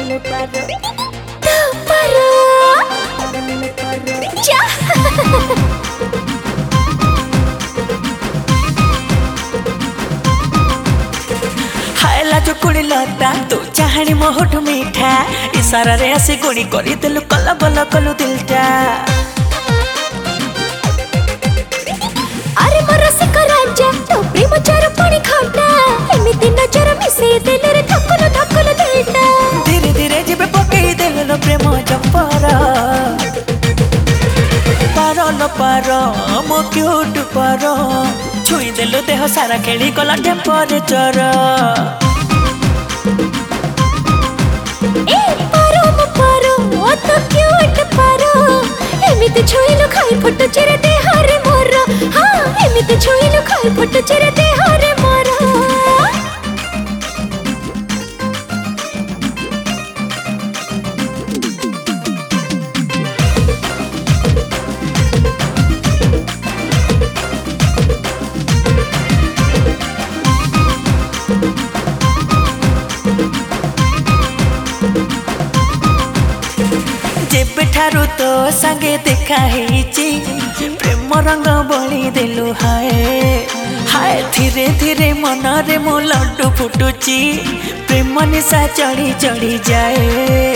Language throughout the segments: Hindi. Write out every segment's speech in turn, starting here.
हायला जो कुड़ी लता तू चाहनी मोहट मीठा इशारा रे आसी गुणी करी दिलु कला बला कलु दिलटा अरे मरसे करांजा तो प्रेम चार पानी खाटा एमिति नजर मिसे देले रे धक्कल धक्कल दिलटा धीरे धीरे जिबे पकई देलो प्रेम जंपरा पारो न पारो मो क्यूट पारो छुई देलो देह सारा खेली गला टेम्परेचर ए पारो म पारो ओ तो क्यूट पारो एमिति छुईलो खाई फट चिरे देह रे मोर हां एमिति छुईलो खाई फट चिरे देह रे मोर जेबेठारू तो संगे देखा हेची प्रेम रंग बोली देलु हाय हाय धीरे धीरे मन रे मो लड्डू फुटुची प्रेम निशा चढ़ी चढ़ी जाए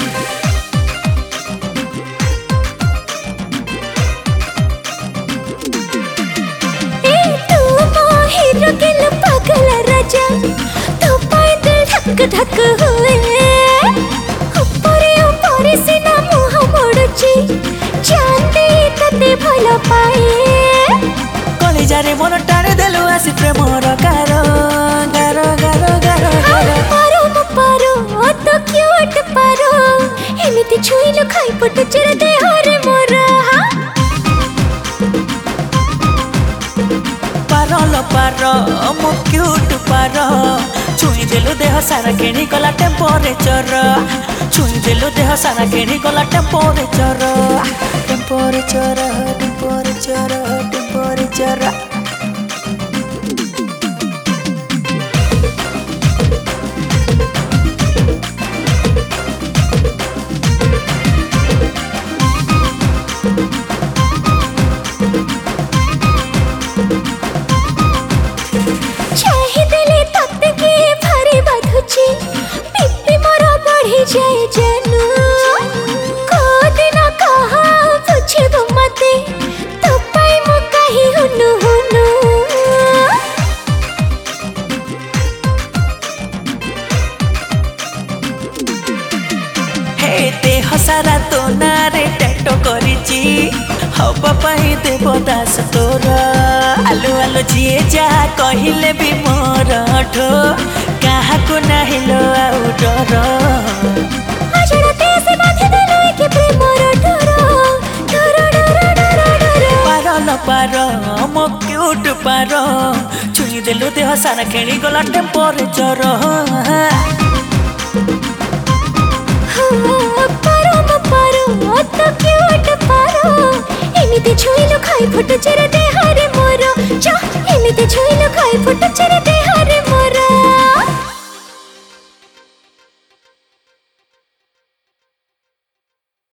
पागल राजा तो पाए दिल धक धक हुए ऊपरे ऊपरे सीना मुह मोड़ुची चांदी तते भलो पाए कलिजा रे मन टाणी देलु आसी प्रेम रो गारो गारो गारो गारो पारो म पारो ओ तो क्यूट पारो एमिति छुईलो खाई पट चिर देह रे मोर पारो पारो मो क्यूट पारो छुई देलु देह सारा केणी गला टेम्परेचर छुई देलु देह सारा केणी गला टेम्परेचर टेम्परेचर टेम्परेचर टेम्परेचर पिप्पी मोरा बढ़ी जाए जानू को दिन कहा पूछबो मते तो पाई मो कही हुनु हुनु हे देह सारा तो नारे टैटो करिची हबा पाई देव दास तोर आलू आलू जिए जा कहिले भी मोर ठो कहा को नाहिलो आउ डर अजड़ते से बांधे देलो के प्रेम रो डर डर डर डर पारो न पारो मो क्यूट पारो छुई देलु देह सारा खेणी गला टेम्परेचर पारो म पारो ओ तो क्यूट पारो एमिति छुईलो खाई फट चिर देह रे मोर जा एमिति छुईलो खाई फट चिर देह